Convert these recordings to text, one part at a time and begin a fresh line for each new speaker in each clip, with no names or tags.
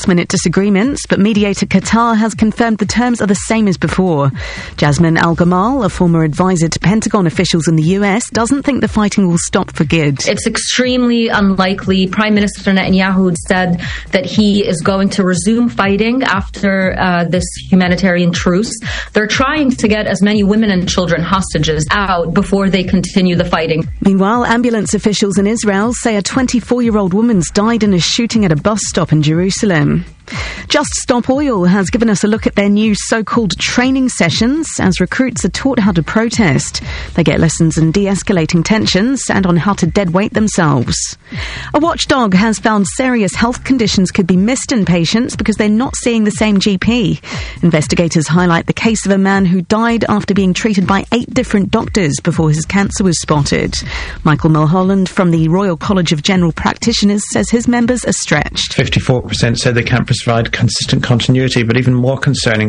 last-minute disagreements, but mediator Qatar has confirmed the terms are the same as before. Jasmine Al-Gamal, a former advisor to Pentagon officials in the US, doesn't think the fighting will stop for good.
It's extremely unlikely. Prime Minister Netanyahu said that he is going to resume fighting after this humanitarian truce. They're trying to get as many women and children hostages out before they continue the fighting.
Meanwhile, ambulance officials in Israel say a 24-year-old woman's died in a shooting at a bus stop in Jerusalem. Just Stop Oil has given us a look at their new so-called training sessions as recruits are taught how to protest. They get lessons in de-escalating tensions and on how to deadweight themselves. A watchdog has found serious health conditions could be missed in patients because they're not seeing the same GP. Investigators highlight the case of a man who died after being treated by 8 different doctors before his cancer was spotted. Michael Mulholland from the Royal College of General Practitioners says his members are stretched.
54% said they can't provide consistent continuity, but even more concerning,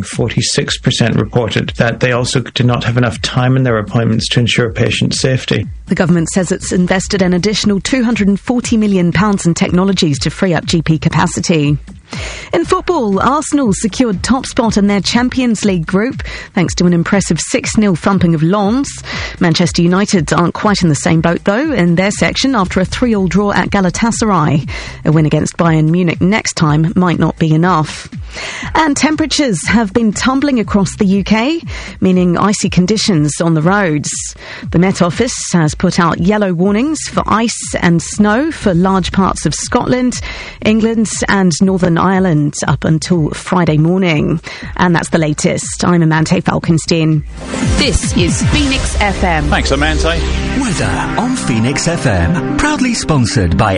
46% reported that they also did not have enough time in their appointments to ensure patient safety.
The government says it's invested an additional £240 million in technologies to free up GP capacity. In football, Arsenal secured top spot in their Champions League group thanks to an impressive 6-0 thumping of Lens. Manchester United aren't quite in the same boat, though, in their section after a 3-3 draw at Galatasaray. A win against Bayern Munich next time might not be enough. And temperatures have been tumbling across the UK, meaning icy conditions on the roads. The Met Office has put out yellow warnings for ice and snow for large parts of Scotland, England and Northern Ireland up until Friday morning. And that's the latest. I'm Amante Falkenstein.
This is Phoenix FM.
Thanks, Amante.
Weather on Phoenix FM. Proudly sponsored by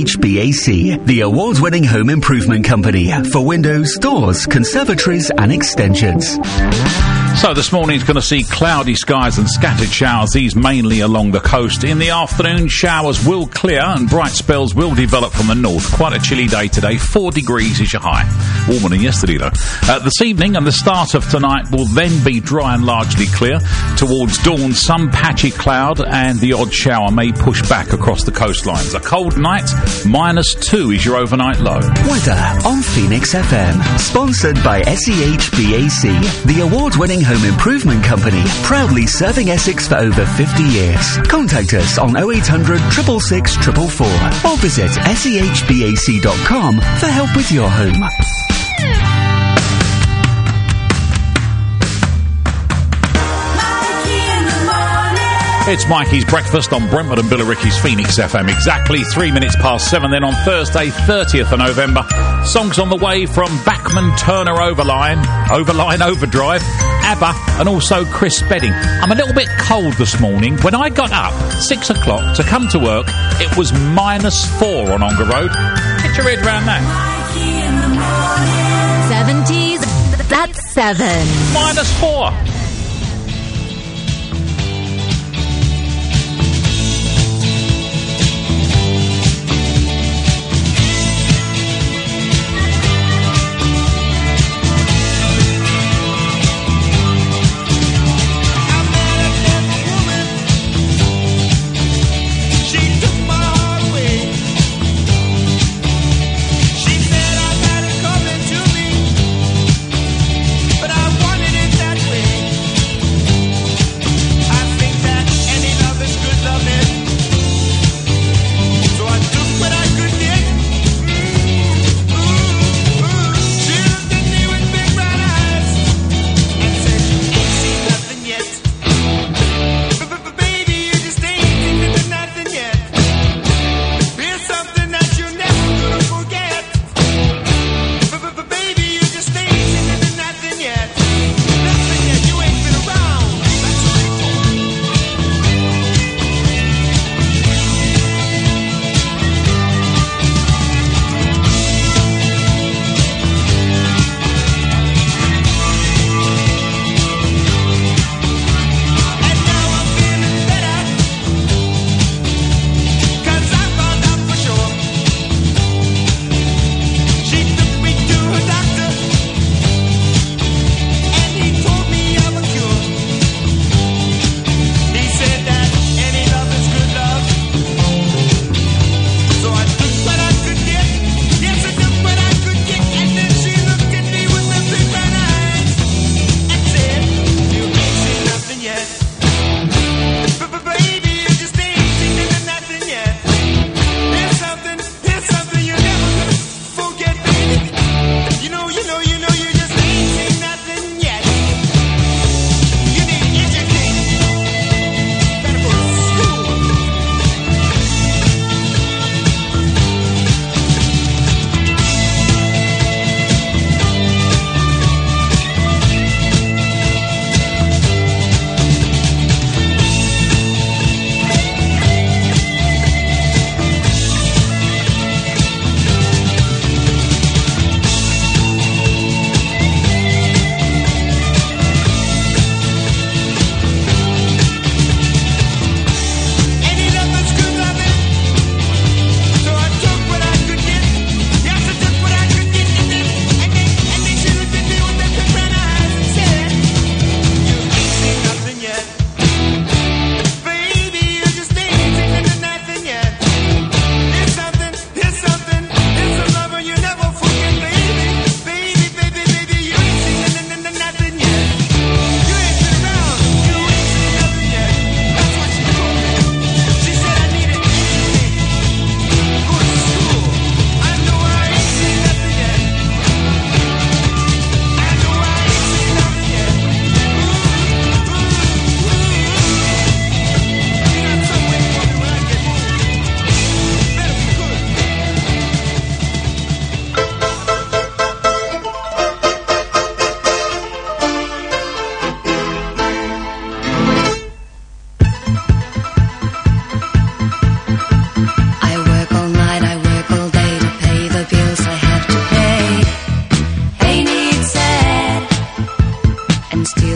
SEHBAC, the award-winning home improvement company for windows, doors, conservatories and extensions.
So this morning's going to see cloudy skies and scattered showers, these mainly along the coast. In the afternoon, showers will clear and bright spells will develop from the north. Quite a chilly day today, 4 degrees is your high. Warmer than yesterday, though. This evening and the start of tonight will then be dry and largely clear. Towards dawn, some patchy cloud and the odd shower may push back across the coastlines. A cold night, -2 is your overnight low.
Weather on Phoenix FM. Sponsored by SEHBAC, the award-winning home improvement company, proudly serving Essex for over 50 years. Contact us on 0800 666 444 or visit sehbac.com for help with your home.
It's Mikey's Breakfast on Brentwood and Billericay's Phoenix FM. Exactly 3 minutes past 7 then on Thursday, 30th of November. Songs on the way from Bachman Turner Overdrive, ABBA and also Chris Spedding. I'm a little bit cold this morning. When I got up 6 o'clock to come to work, it was -4 on Ongar Road. Get your head around that.
70s, that's 7.
-4.
But I wanted it that way.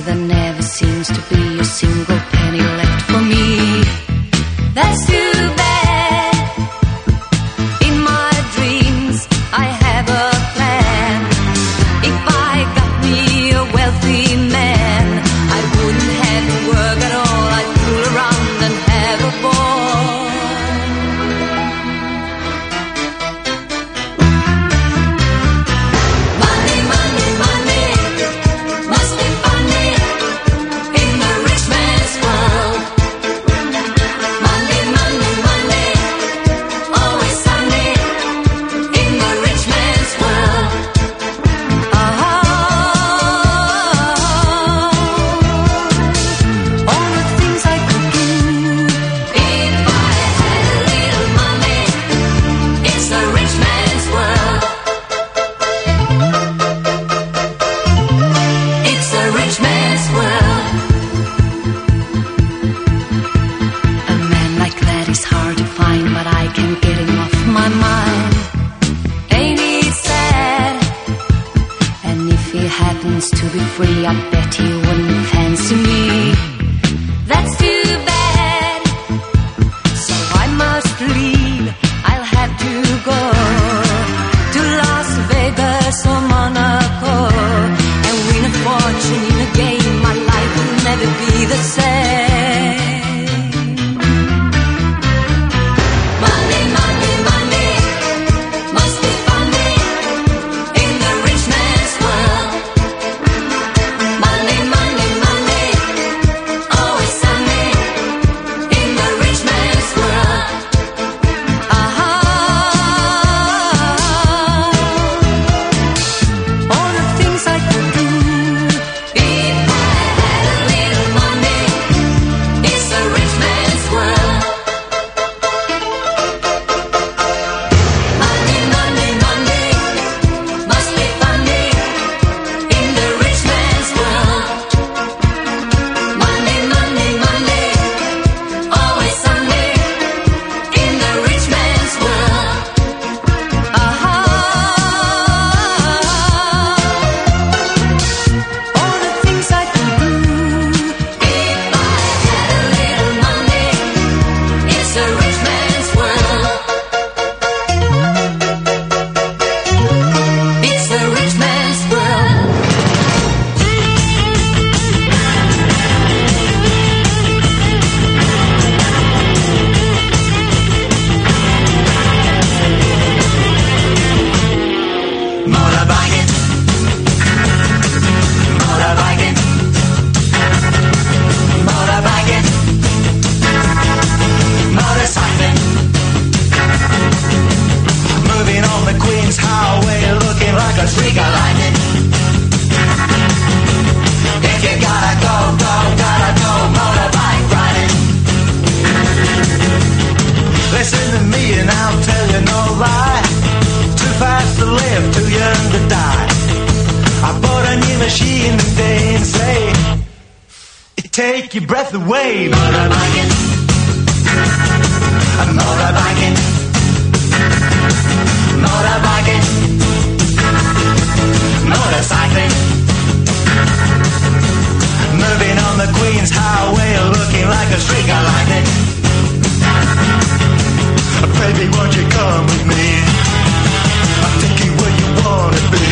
there never seems to be a single penny left for me. That's too bad. In my dreams I have a plan. If I got me a wealthy man, I wouldn't have to work at all. I'd fool around and have a ball. Money, money, money, must be funny in the rich man's world. Money, money, money, always sunny in the rich man's world. All the things I could do if I had a little money. It's the rich man's world. It's the rich man's world. A man like that is hard to find, but I can't get him off my mind. Ain't he sad? And if he happens to be free, I bet he wouldn't fancy me. That's too bad. So I must leave. I'll have to go to Las Vegas or Monaco and win a fortune in a game. My life will never be the same. Money, money, money, must be funny in the rich man's world. Money, money, money, always sunny in the rich man's world. All the things I could do if I had a little money. It's the rich man's world. Money, money, money, must be funny in the rich man's world. Money, money, money, always sunny in the rich man's world. All the things I could do if I had a little money. It's the rich man's world. It's the rich man's world. Motorbike, motorbike, motorbike, motorcycling, moving on the Queen's Highway, looking like a streak of lightning. If you gotta go, motorbike riding. Listen to me and I'll tell you no lie. Too fast to live, too young to die. I bought a new machine today and say, it take your breath away. Motorbiking, motorbiking, motorbiking, motorcycling, moving on the Queen's Highway, looking like a streak of lightning. Baby, won't you come with me? I'll take you where you wanna be.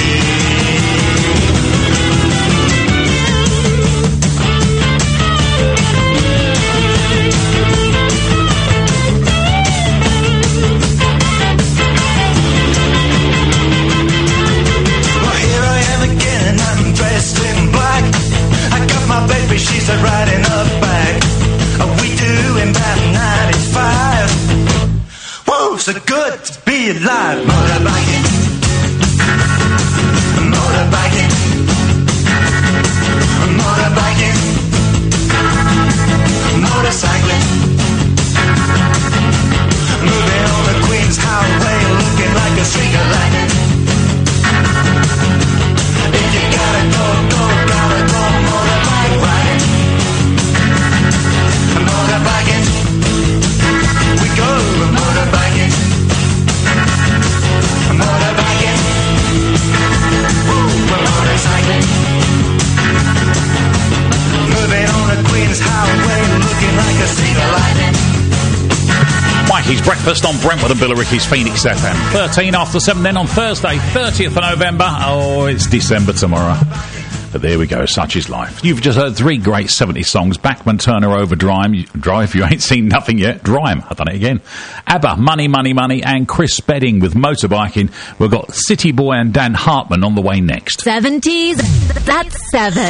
Mackey's Breakfast on Brentwood and Billericay's Phoenix FM. 13 after 7 then on Thursday, 30th of November. Oh, it's December tomorrow. But there we go, such is life. You've just heard 3 great 70s songs. Bachman Turner over Drive. You ain't seen nothing yet. Drime. I've done it again. ABBA, Money, Money, Money, and Chris Spedding with Motorbiking. We've got City Boy and Dan Hartman on the way next.
70s, that's 7.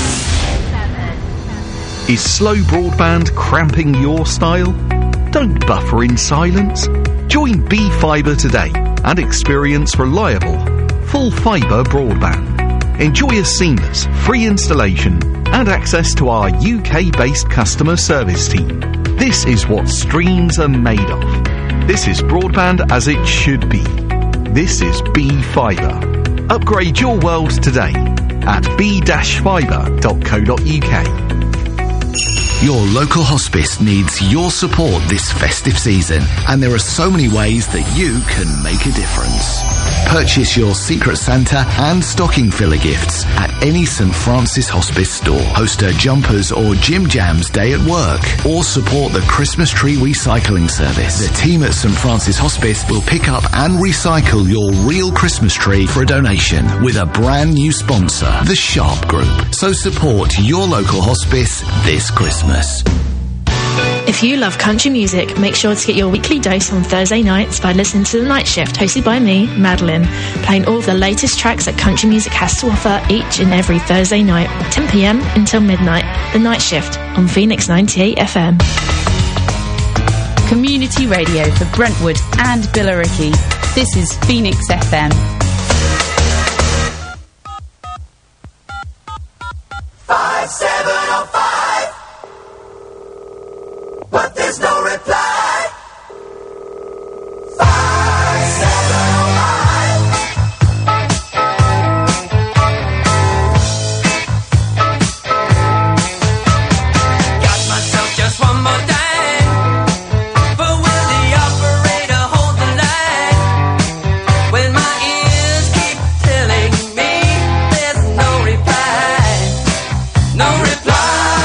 Is slow broadband cramping your style? Don't buffer in silence. Join B-Fibre today and experience reliable, full fibre broadband. Enjoy a seamless, free installation and access to our UK-based customer service team. This is what streams are made of. This is broadband as it should be. This is B-Fibre. Upgrade your world today at b-fibre.co.uk.
Your local hospice needs your support this festive season, and there are so many ways that you can make a difference. Purchase your Secret Santa and stocking filler gifts at any St Francis Hospice store. Host a Jumpers or Jim Jams day at work, or support the Christmas tree recycling service. The team at St Francis Hospice will pick up and recycle your real Christmas tree for a donation with a brand new sponsor, the Sharp Group. So support your local hospice this Christmas.
If you love country music, make sure to get your weekly dose on Thursday nights by listening to The Night Shift, hosted by me, Madeline, playing all of the latest tracks that country music has to offer each and every Thursday night, 10 p.m. until midnight. The Night Shift on Phoenix 98 FM.
Community radio for Brentwood and Billericay. This is Phoenix FM.
5705, but there's no reply. 5705. Got myself just one more dime, but will the operator hold the line when my ears keep telling me there's no reply? No reply.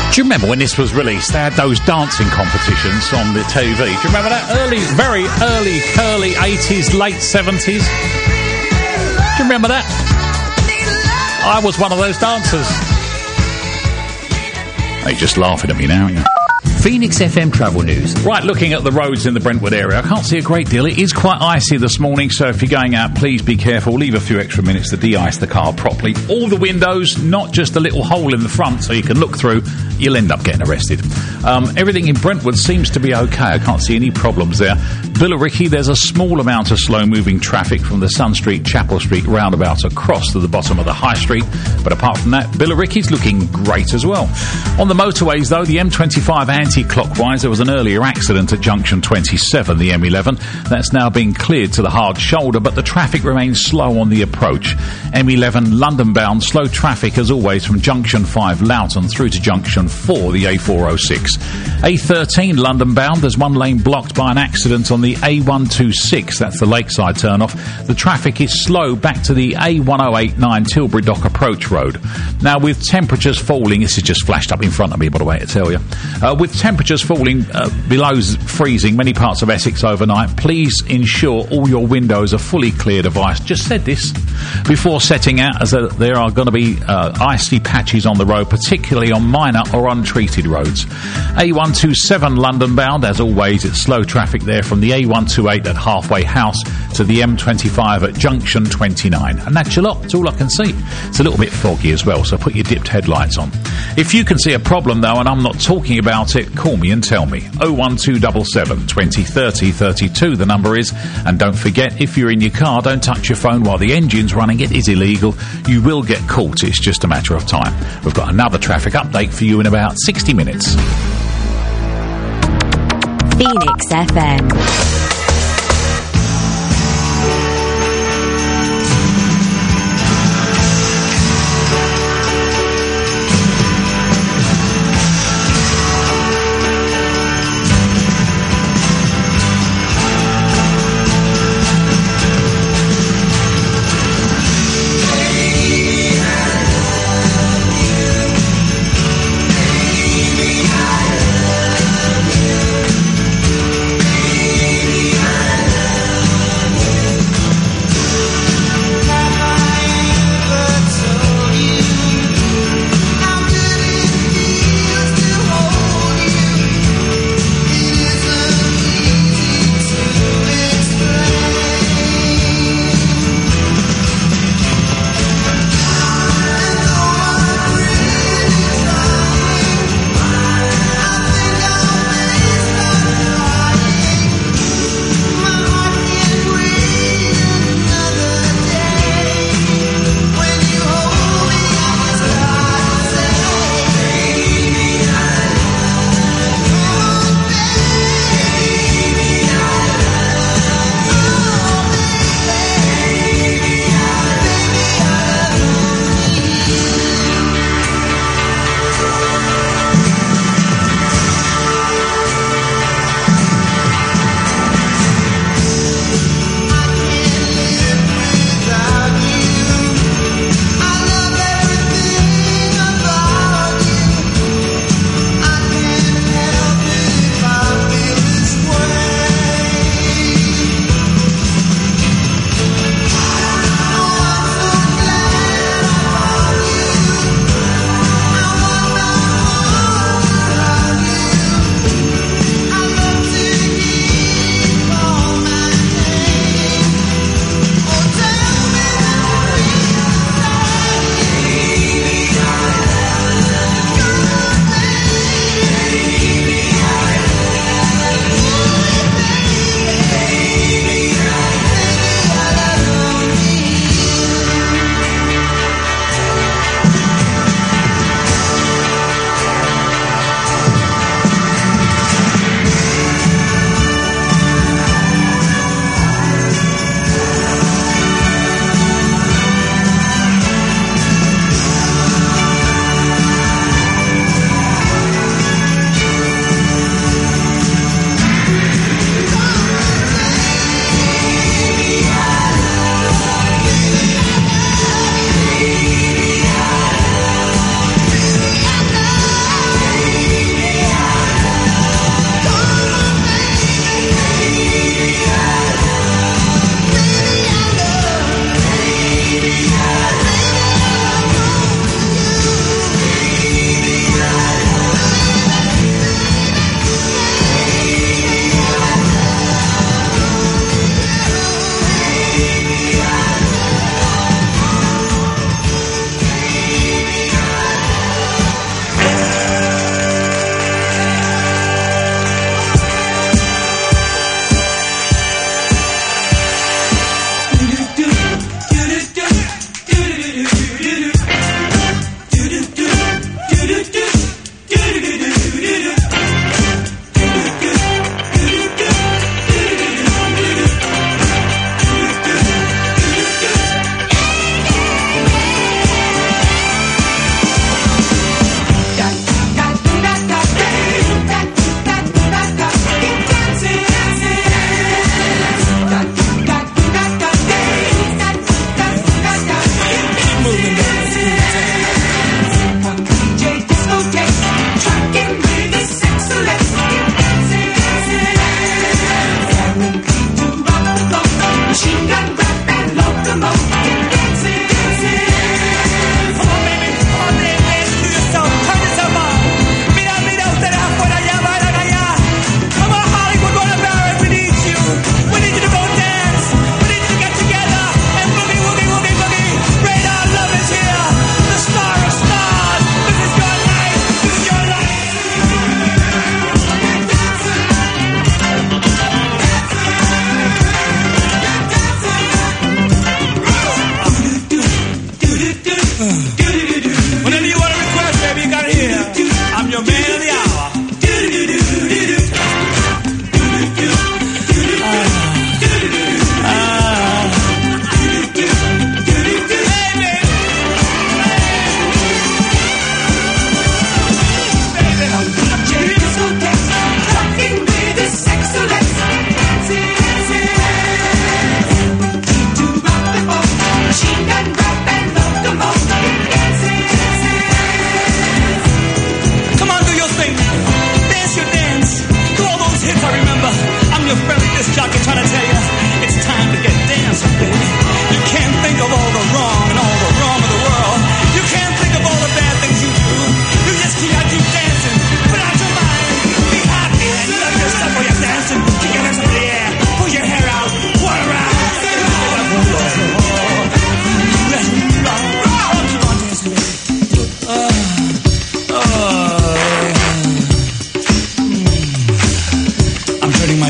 Do you remember when this was released? They had those dancing competitions on the TV. Do you remember that? Very early 80s, late 70s? Do you remember that? I was one of those dancers. You're just laughing at me now, aren't you?
Phoenix FM travel news.
Right, looking at the roads in the Brentwood area, I can't see a great deal. It is quite icy this morning, so if you're going out, please be careful. Leave a few extra minutes to de-ice the car properly. All the windows, not just a little hole in the front so you can look through. You'll end up getting arrested. Everything in Brentwood seems to be okay. I can't see any problems there. Billericay, there's a small amount of slow-moving traffic from the Sun Street, Chapel Street roundabout across to the bottom of the High Street. But apart from that, Billericay's looking great as well. On the motorways, though, the M25 anti-clockwise, there was an earlier accident at junction 27, the M11. That's now been cleared to the hard shoulder, but the traffic remains slow on the approach. M11 London-bound, slow traffic as always from junction 5 Loughton through to junction 4, the A406. A13 London-bound, there's one lane blocked by an accident on the A126, that's the Lakeside turn-off. The traffic is slow back to the A1089 Tilbury Dock approach road. Now, with temperatures falling, this is just flashed up in front of me, by the way, to tell you. With temperatures falling below freezing many parts of Essex overnight, please ensure all your windows are fully cleared of ice. Just said this before setting out, as there are going to be icy patches on the road, particularly on minor or untreated roads. A127 London bound, as always, it's slow traffic there from the A128 at Halfway House to the M25 at junction 29. And that's a lot, that's all I can see. It's a little bit foggy as well, so put your dipped headlights on. If you can see a problem though, and I'm not talking about it, call me and tell me. 01277 20 30 32 the number is. And don't forget, if you're in your car, don't touch your phone while the engine's running. It is illegal. You will get caught. It's just a matter of time. We've got another traffic update for you in about 60 minutes.
Phoenix FM.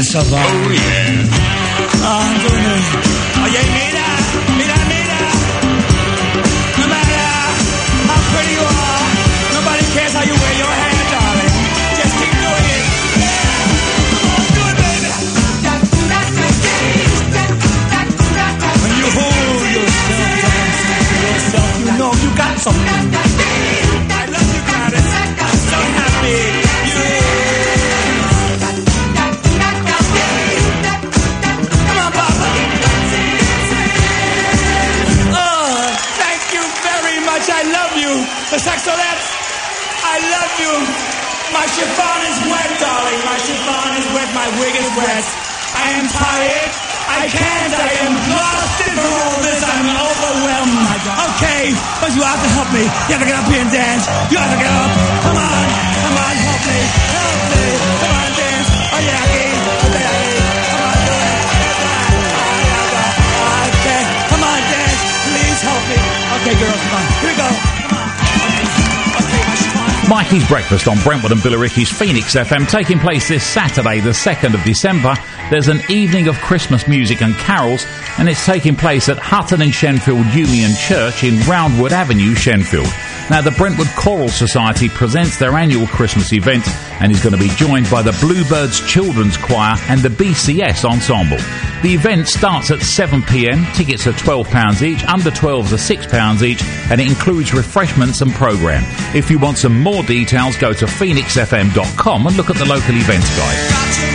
eso va.
Oh, yeah.
Anthony. Oye, mira. No matter how pretty you are, nobody cares how you wear your hair, darling. Just keep doing it. Yeah. Come on, do it, baby. When you hold yourself dancing to yourself, you know you got something. I love you, Gladys. I'm so happy. I love you. The Saxolettes, I love you. My chiffon is wet, darling. My chiffon is wet. My wig is wet. I am tired. I can't. I am exhausted from all this. I'm overwhelmed. Okay, but you have to help me. You have to get up here and dance. You have to get up. Come on, help me. Come on, dance. Oh yeah, come on, do it. Okay, come on, dance. Please help me. Okay, girls, come on. Here we go. Come on. Okay, my chiffon.
Mikey's Breakfast on Brentwood and Billericay's Phoenix FM, taking place this Saturday, the 2nd of December. There's an evening of Christmas music and carols, and it's taking place at Hutton and Shenfield Union Church in Roundwood Avenue, Shenfield. Now, the Brentwood Choral Society presents their annual Christmas event and is going to be joined by the Bluebirds Children's Choir and the BCS Ensemble. The event starts at 7 p.m. Tickets are £12 each, under 12s are £6 each, and it includes refreshments and programme. If you want some more details, go to phoenixfm.com and look at the local events guide.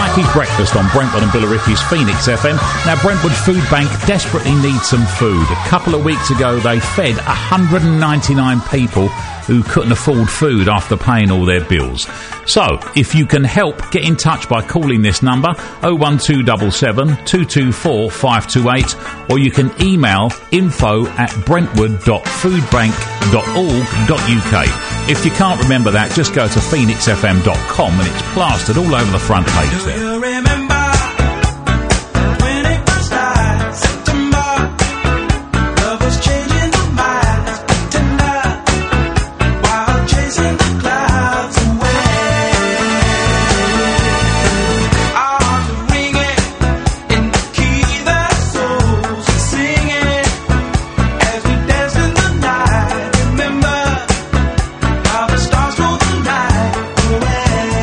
Mackey's Breakfast on Brentwood and Billericay's Phoenix FM. Now, Brentwood Food Bank desperately needs some food. A couple of weeks ago, they fed 199 people who couldn't afford food after paying all their bills. So, if you can help, get in touch by calling this number, 01277 224 528, or you can email info@brentwood.foodbank.org.uk. If you can't remember that, just go to phoenixfm.com and it's plastered all over the front page there.
You remember when it first started, September, love was changing the minds, tender, while chasing the clouds away. Our hearts are ringing in the key that souls are singing as we dance in the night. Remember how the stars stole the night away.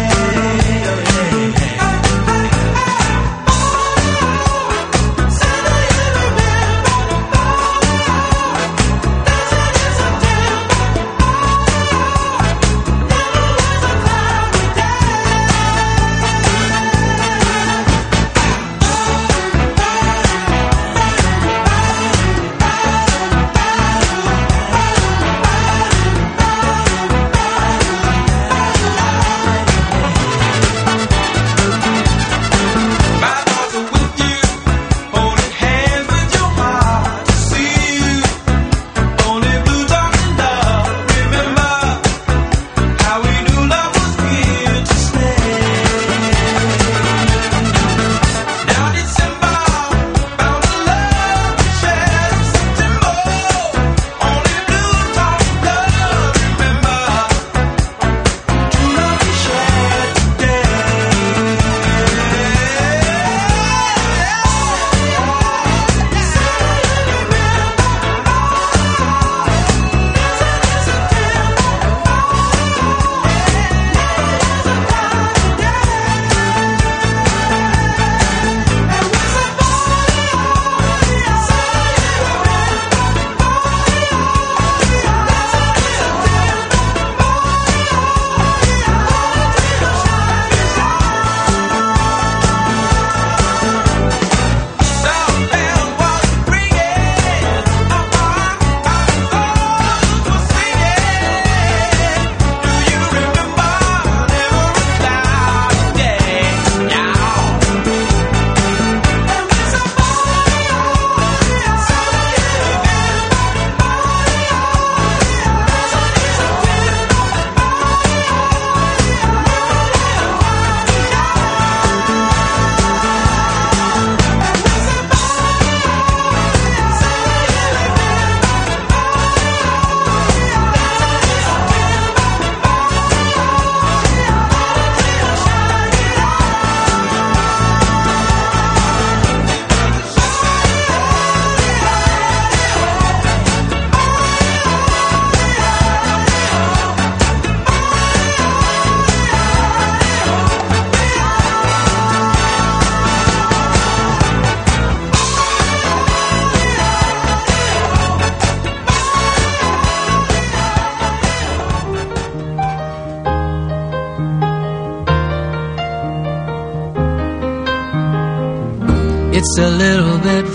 It's a little bit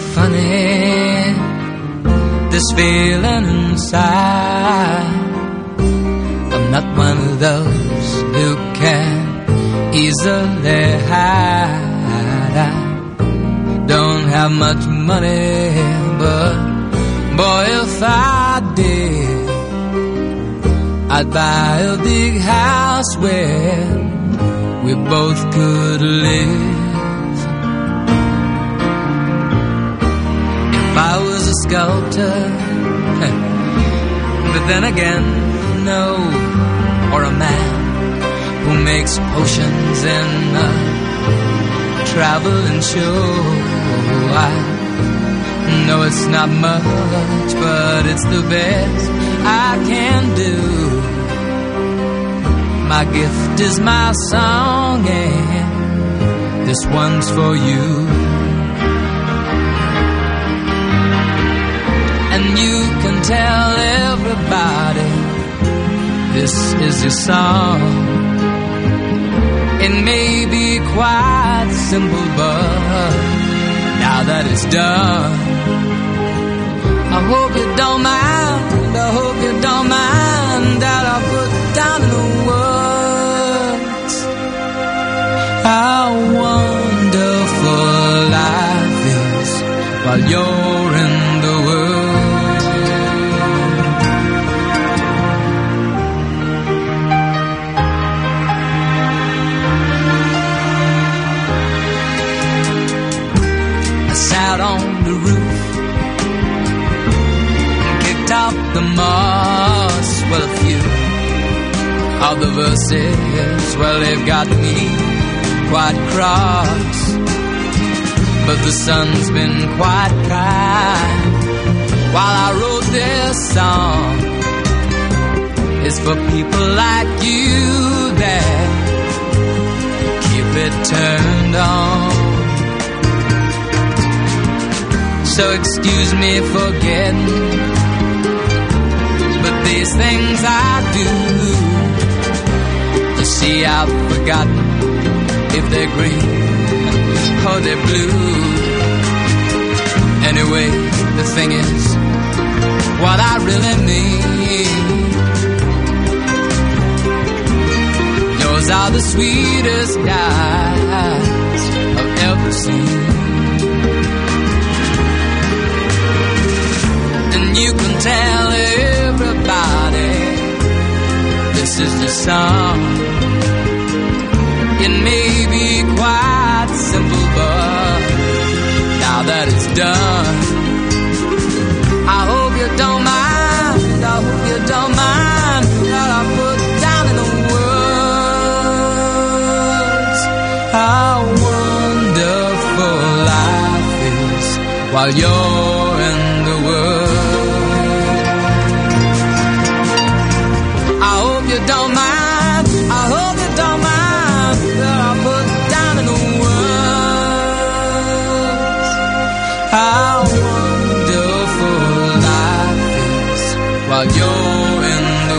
funny, this feeling inside. I'm not one of those who can easily hide. I don't have much money, but boy, if I did, I'd buy a big house where we both could live. If I was a sculptor, but then again, no, or a man who makes potions in a traveling show. I know it's not much, but it's the best I can do. My gift is my song, and this one's for you. And you can tell everybody this is your song. It may be quite simple, but now that it's done, I hope you don't mind, I hope you don't mind that I put down in the words how wonderful life is while you're in the world. I sat on the roof, up the moss. Well, a few of the verses, well, they've got me quite cross, but the sun's been quite kind while I wrote this song. It's for people like you that keep it turned on. So excuse me for getting, but these things I do, you see, I've forgotten if they're green or they're blue. Anyway, the thing is, what I really mean, yours are the sweetest eyes I've ever seen. And you can tell everybody this is the song. It may be quite simple, but now that it's done, I hope you don't mind, I hope you don't mind that I put down in the words how wonderful life is while you're in the world. You don't mind, I hope you don't mind that I put down in the words how wonderful life is while you're in the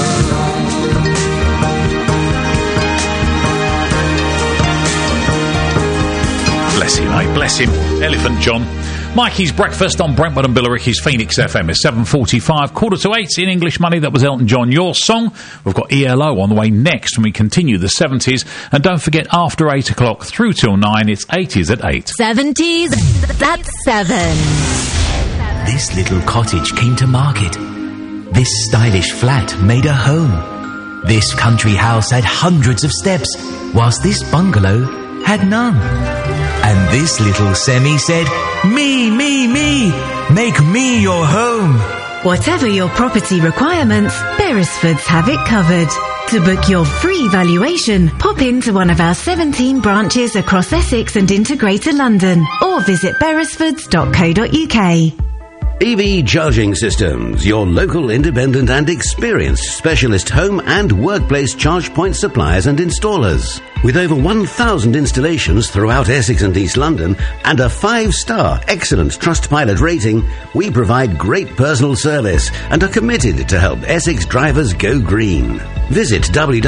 world. Bless him, mate, bless him. Elephant John. Mikey's Breakfast on Brentwood and Billericay's Phoenix FM is 7:45, 7:45 in English money. That was Elton John, Your Song. We've got ELO on the way next when we continue the 70s. And don't forget, after 8 o'clock through till 9, it's 80s at 8.
70s, that's 7.
This little cottage came to market. This stylish flat made a home. This country house had hundreds of steps, whilst this bungalow had none. And this little semi said, me, make me your home.
Whatever your property requirements, Beresfords have it covered. To book your free valuation, pop into one of our 17 branches across Essex and into Greater London, or visit beresfords.co.uk.
EV Charging Systems, your local independent and experienced specialist home and workplace charge point suppliers and installers. With over 1,000 installations throughout Essex and East London and a 5-star excellent Trustpilot rating, we provide great personal service and are committed to help Essex drivers go green. Visit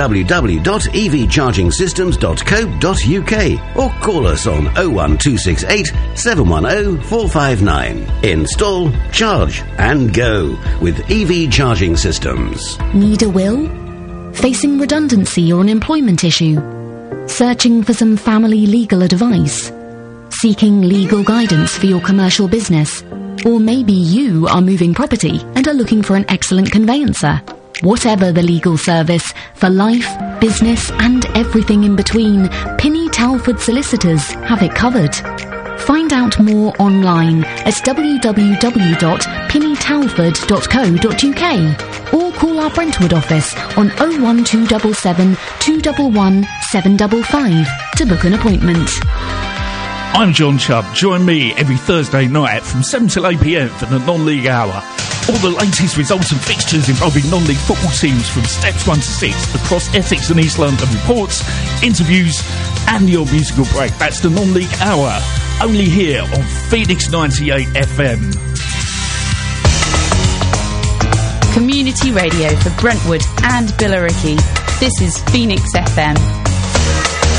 www.evchargingsystems.co.uk or call us on 01268 710 459. Install, charge and go with EV Charging Systems.
Need a will? Facing redundancy or an employment issue? Searching for some family legal advice? Seeking legal guidance for your commercial business? Or maybe you are moving property and are looking for an excellent conveyancer? Whatever the legal service, for life, business and everything in between, Pinny Talford Solicitors have it covered. Find out more online at www.pinnytalford.co.uk or call our Brentwood office on 01277 211 755 to book an appointment.
I'm John Chubb. Join me every Thursday night from 7 till 8 p.m. for the non-league hour. All the latest results and fixtures involving non-league football teams from steps 1 to 6 across Essex and East London, reports, interviews and your musical break. That's the non-league hour, only here on Phoenix 98 FM.
Community radio for Brentwood and Billericay. This is Phoenix FM.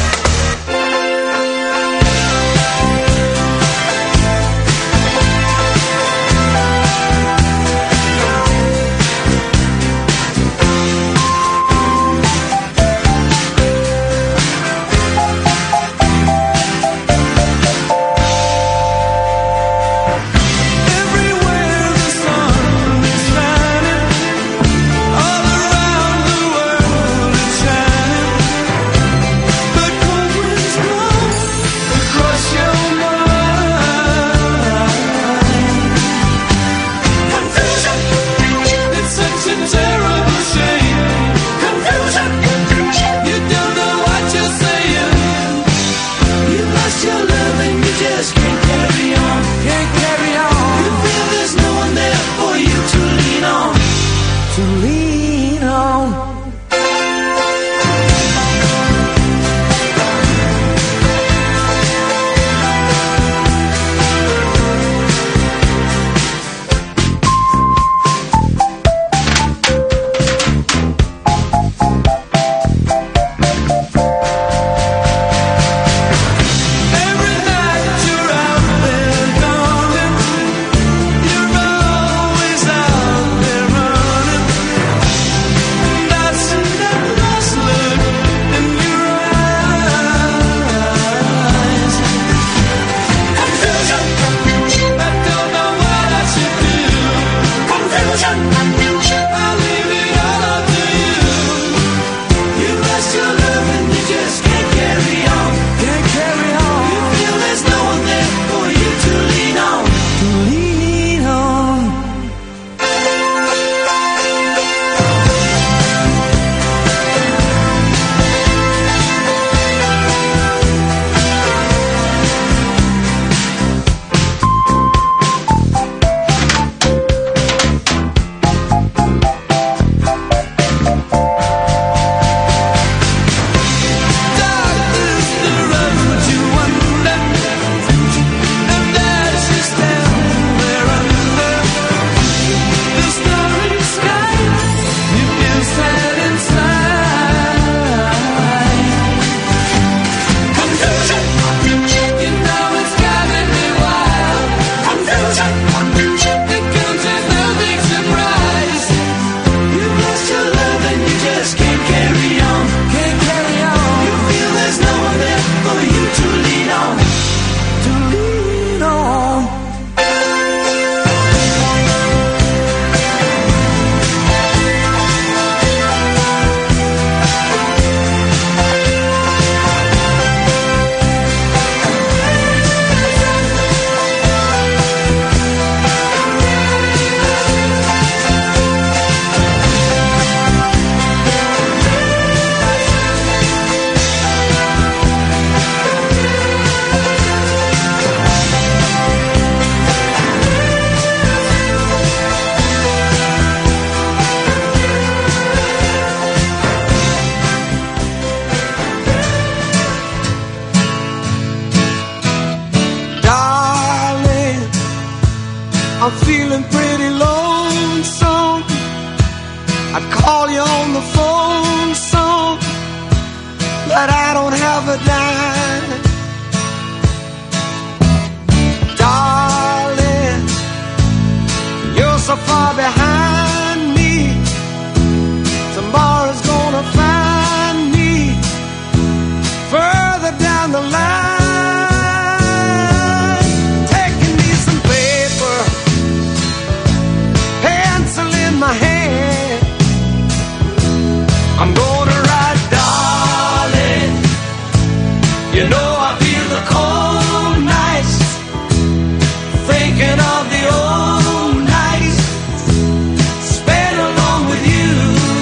I'm gonna ride, darling. You know I feel the cold nights, thinking of the old nights spent along with you.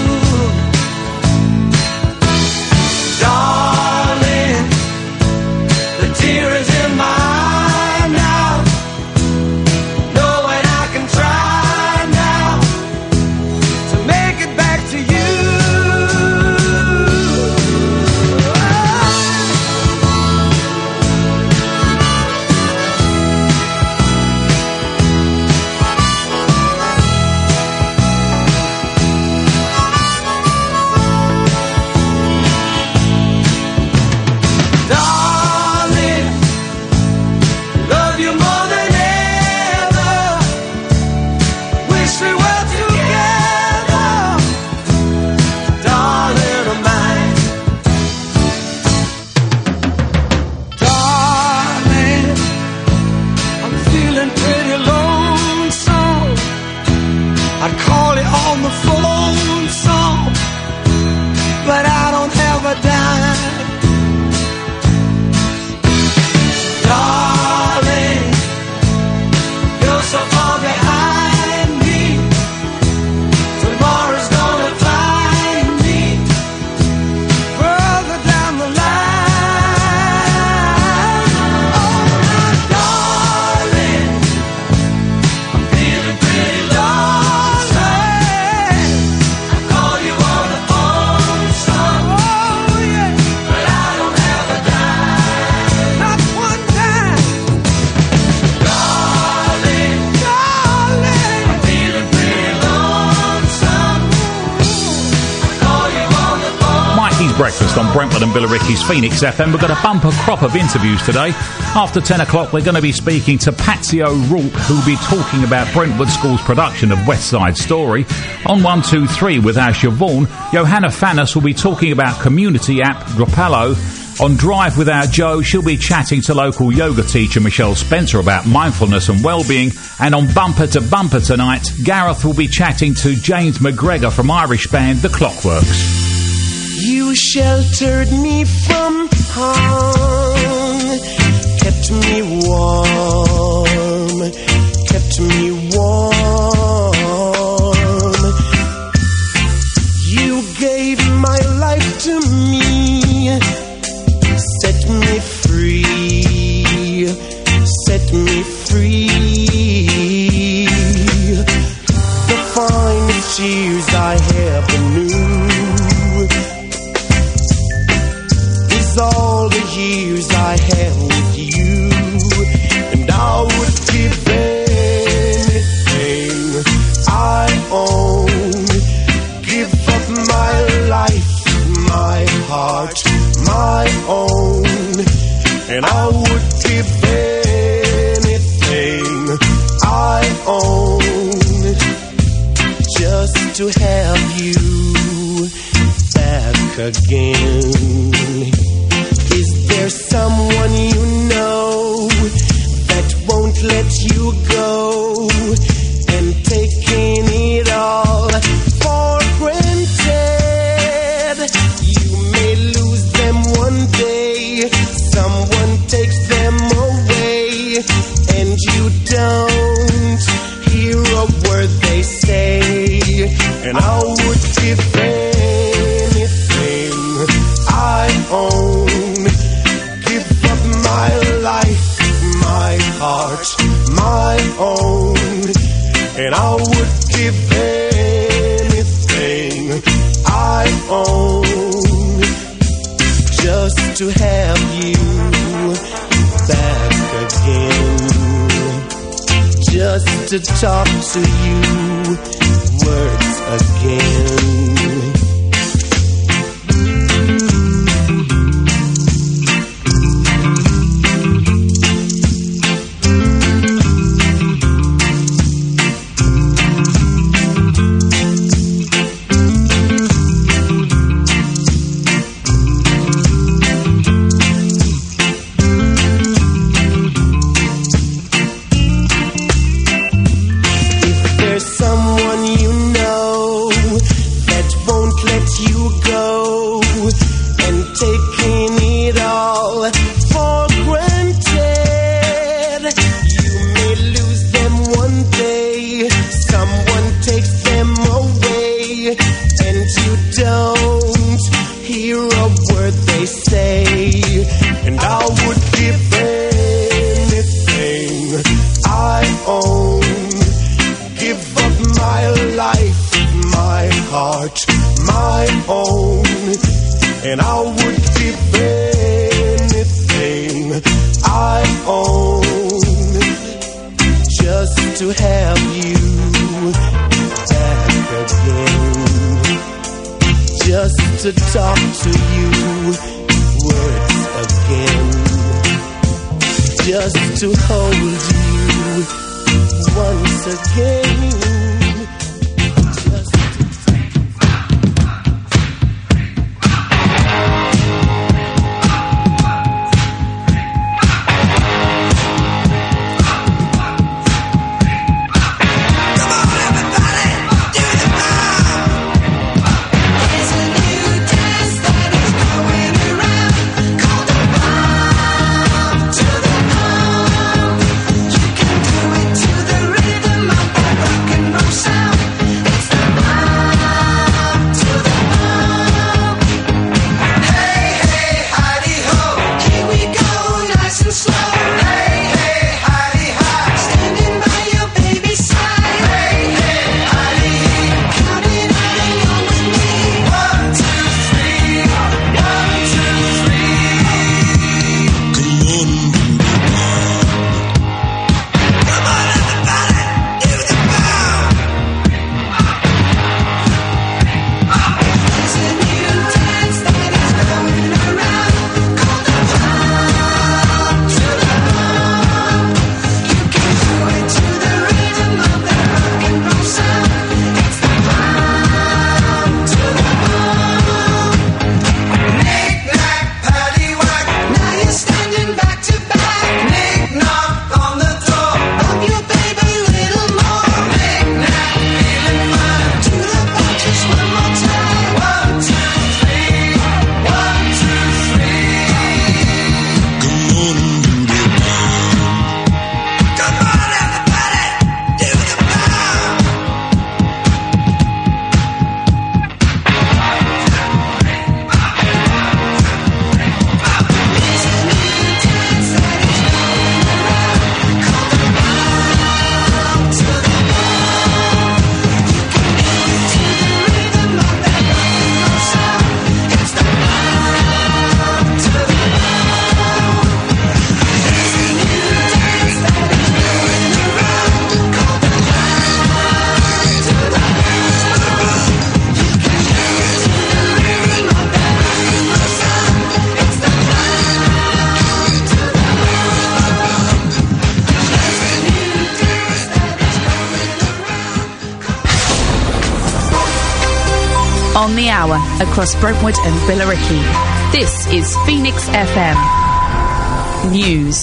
Darling, the tear is in my eye now, knowing I can try now to make it back to you. Darling, love you more than ever. Wish we were together, darling of mine. Darling, I'm feeling pretty lonesome. I'd call you on the phone some, but I don't have a dime. Darling, you're so far behind me. Tomorrow's gonna find me further down the line. Oh, my darling, I'm feeling pretty lonesome. I call you on the phone some, oh yeah, but I don't have a dime, not one dime. Darling, darling, I'm feeling pretty lonesome. I call you on the phone.
Mikey's Breakfast on Brentford and Billericay's Phoenix FM. We've got a bumper crop of interviews today. After 10 o'clock, we're going to be speaking to Patsy O'Rourke, who'll be talking about Brentwood School's production of West Side Story. On 123 with Asher Vaughan, Johanna Fannis will be talking about community app Dropalo. On Drive with our Joe, she'll be chatting to local yoga teacher Michelle Spencer about mindfulness and well-being. And on Bumper to Bumper tonight, Gareth will be chatting to James McGregor from Irish band The Clockworks.
You sheltered me from harm, kept me warm, kept me warm. You gave my life to me, set me free, set me free. The finest years I ever knew is all the years I had with you, and I would give anything I own, give up my life, my heart, my own, and I would give anything I own just to have you back again. Is there someone you know that won't let you go, and taking it all for granted? You may lose them one day, someone takes them away, and you don't hear a word they say. And I would give anything I own, give up my life, my heart, my own, and I would give anything I own just to have you back again, just to talk to you words again. If there's someone you know and taking it all for granted. You may lose them one day, someone takes them away, and you don't hear a word they say. And I would give anything I own, give up my life, my heart, my own. And I would give anything I own just to have you back again, just to talk to you words again, just to hold you once again.
On the hour, across Brentwood and Billericay. This is Phoenix FM News.